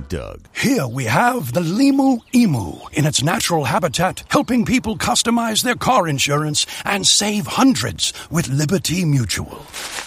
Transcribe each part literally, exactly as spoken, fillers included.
Doug. Here we have the Limu Emu in its natural habitat, helping people customize their car insurance and save hundreds with Liberty Mutual.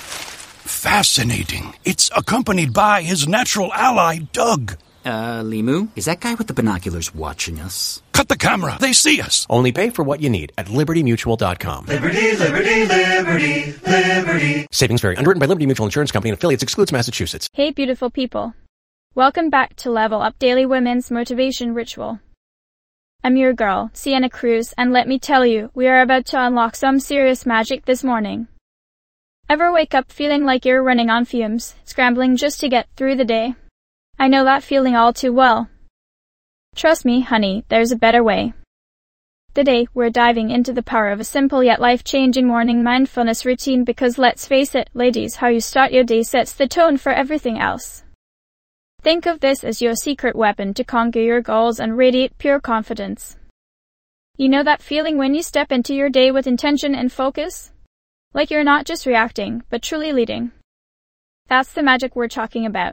Fascinating. It's accompanied by his natural ally, Doug. Uh, Limu, is that guy with the binoculars watching us? Cut the camera. They see us. Only pay for what you need at liberty mutual dot com. Liberty, liberty, liberty, liberty. Savings vary. Underwritten by Liberty Mutual Insurance Company and affiliates. Excludes Massachusetts. Hey, beautiful people. Welcome back to Level Up Daily Women's Motivation Ritual. I'm your girl, Sienna Cruz, and let me tell you, we are about to unlock some serious magic this morning. Ever wake up feeling like you're running on fumes, scrambling just to get through the day? I know that feeling all too well. Trust me, honey, there's a better way. Today, we're diving into the power of a simple yet life-changing morning mindfulness routine because let's face it, ladies, how you start your day sets the tone for everything else. Think of this as your secret weapon to conquer your goals and radiate pure confidence. You know that feeling when you step into your day with intention and focus? Like you're not just reacting, but truly leading. That's the magic we're talking about.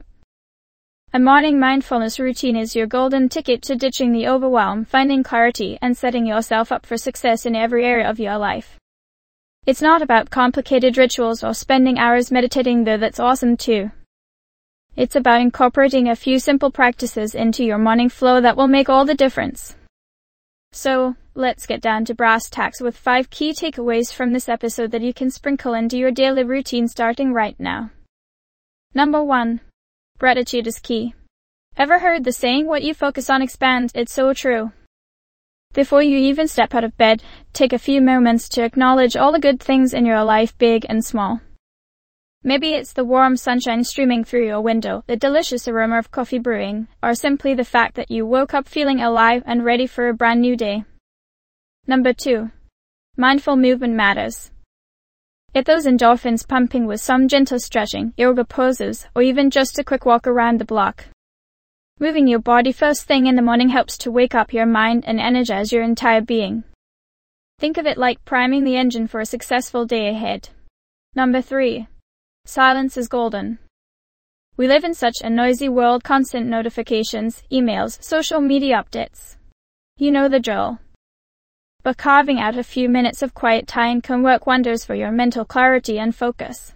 A morning mindfulness routine is your golden ticket to ditching the overwhelm, finding clarity, and setting yourself up for success in every area of your life. It's not about complicated rituals or spending hours meditating, though that's awesome too. It's about incorporating a few simple practices into your morning flow that will make all the difference. So, let's get down to brass tacks with five key takeaways from this episode that you can sprinkle into your daily routine starting right now. Number one. Gratitude is key. Ever heard the saying, what you focus on expands? It's so true. Before you even step out of bed, take a few moments to acknowledge all the good things in your life, big and small. Maybe it's the warm sunshine streaming through your window, the delicious aroma of coffee brewing, or simply the fact that you woke up feeling alive and ready for a brand new day. Number two. Mindful movement matters. Get those endorphins pumping with some gentle stretching, yoga poses, or even just a quick walk around the block. Moving your body first thing in the morning helps to wake up your mind and energize your entire being. Think of it like priming the engine for a successful day ahead. Number three. Silence is golden. We live in such a noisy world, constant notifications, emails, social media updates. You know the drill. But carving out a few minutes of quiet time can work wonders for your mental clarity and focus.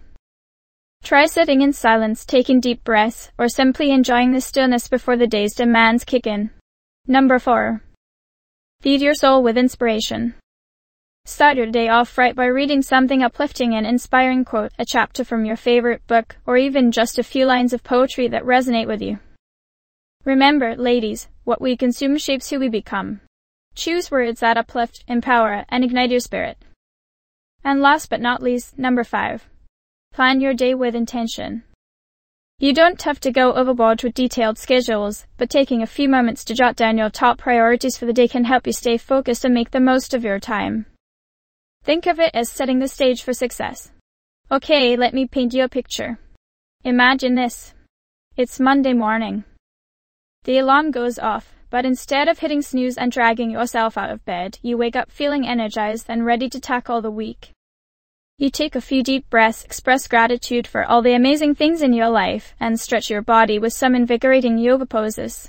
Try sitting in silence, taking deep breaths, or simply enjoying the stillness before the day's demands kick in. Number four. Feed your soul with inspiration. Start your day off right by reading something uplifting and inspiring, quote, a chapter from your favorite book, or even just a few lines of poetry that resonate with you. Remember, ladies, what we consume shapes who we become. Choose words that uplift, empower, and ignite your spirit. And last but not least, number five. Plan your day with intention. You don't have to go overboard with detailed schedules, but taking a few moments to jot down your top priorities for the day can help you stay focused and make the most of your time. Think of it as setting the stage for success. Okay, let me paint you a picture. Imagine this. It's Monday morning. The alarm goes off. But instead of hitting snooze and dragging yourself out of bed, you wake up feeling energized and ready to tackle the week. You take a few deep breaths, express gratitude for all the amazing things in your life, and stretch your body with some invigorating yoga poses.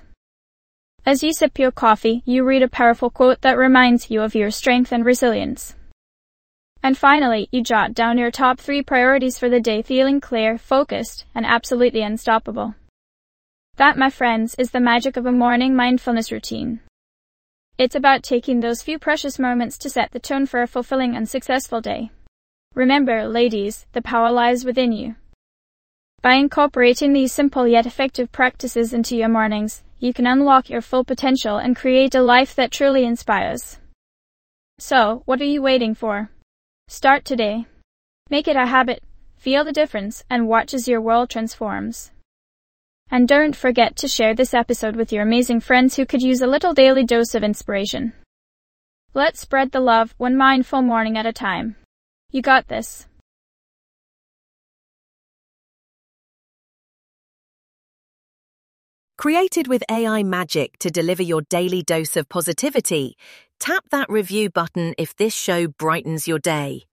As you sip your coffee, you read a powerful quote that reminds you of your strength and resilience. And finally, you jot down your top three priorities for the day, feeling clear, focused, and absolutely unstoppable. That, my friends, is the magic of a morning mindfulness routine. It's about taking those few precious moments to set the tone for a fulfilling and successful day. Remember, ladies, the power lies within you. By incorporating these simple yet effective practices into your mornings, you can unlock your full potential and create a life that truly inspires. So, what are you waiting for? Start today. Make it a habit, feel the difference, and watch as your world transforms. And don't forget to share this episode with your amazing friends who could use a little daily dose of inspiration. Let's spread the love one mindful morning at a time. You got this. Created with A I magic to deliver your daily dose of positivity, tap that review button if this show brightens your day.